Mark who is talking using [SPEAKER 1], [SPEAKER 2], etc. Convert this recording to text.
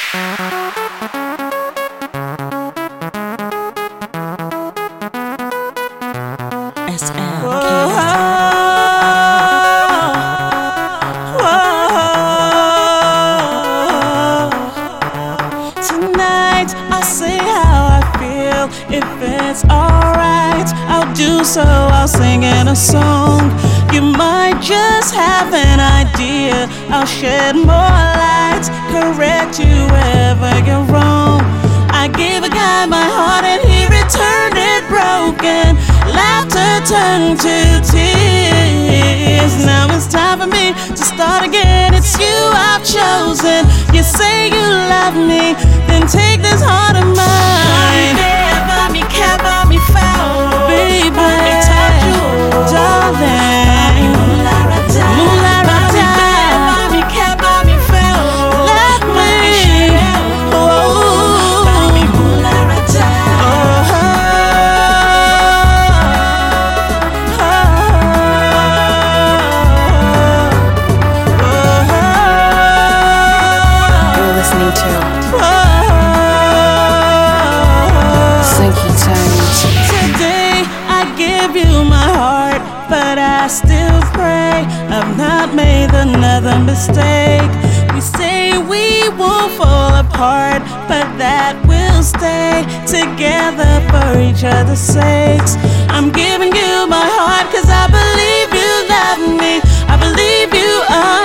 [SPEAKER 1] Tonight I'll say how I feel. If it's alright, I'll do so. I'll sing in a song. You might just have an idea. I'll shed more light, correct you wherever you're wrong. I gave a guy my heart and he returned it broken. Laughter turned to tears. Now it's time for me to start again. It's you I've chosen. You say you love me, then take this heart of mine. Buy me care, buy me foul, baby, buy me touch you, darling. Today I give you my heart, but I still pray I've not made another mistake. We say we won't fall apart, but that we'll stay together for each other's sakes. I'm giving you my heart 'cause I believe you love me. I believe you are